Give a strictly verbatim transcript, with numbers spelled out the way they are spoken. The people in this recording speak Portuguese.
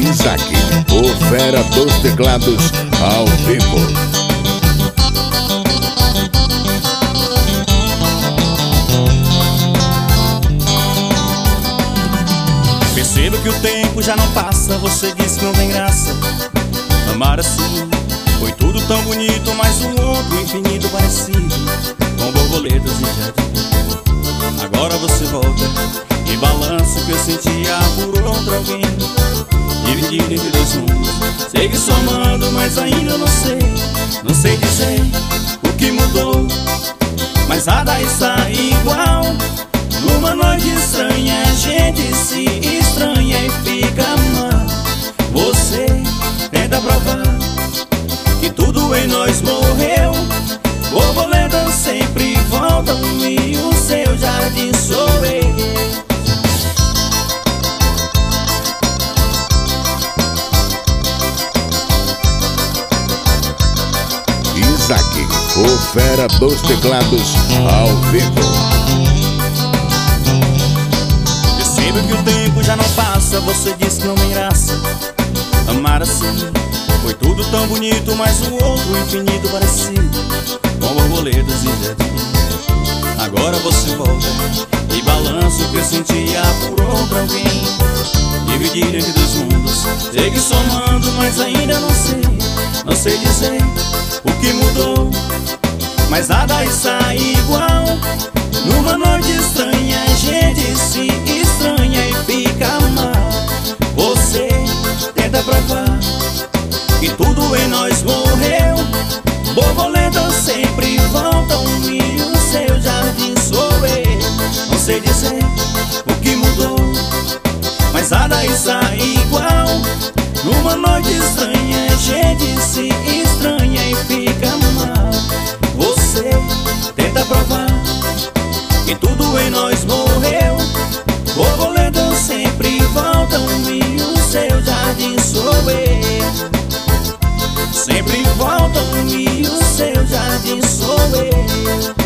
Isaac, o fera dos teclados, ao vivo. Percebo que o tempo já não passa, você diz que não tem graça. Amar assim foi tudo tão bonito, mas um outro infinito parecido, com borboletas e jardim. Agora você volta e balança o que eu sentia por outro alguém, dividido entre dois mundos. Sei que sou amando, mas ainda não sei, não sei dizer o que mudou, mas nada está igual. Numa noite estranha a gente se estranha e fica mal. Você tenta provar que tudo em nós morreu. Borboletas sempre voltam e o seu jardim sou eu. Isaac, o fera dos teclados, ao vivo. Percebo que o tempo já não passa, você diz que não tem graça. Amar assim foi tudo tão bonito, mas um outro infinito parecido, com borboletas e jardim. Agora você volta e balança o que eu sentia por outro alguém, dividir entre dois mundos. Sei que sou amando, mas ainda não sei, não sei dizer o que mudou, mas nada está igual. Numa noite estranha a gente se estranha e fica mal. Você tenta provar que tudo em nós morreu. Borboletas sempre voltam e o seu jardim sou eu. Não sei dizer o que mudou, mas nada está igual. Numa noite estranha a gente se estranha e fica mal. Você tenta provar que tudo em nós morreu. Borboletas sempre voltam e o seu jardim sou eu. Sempre voltam e o seu jardim sou eu.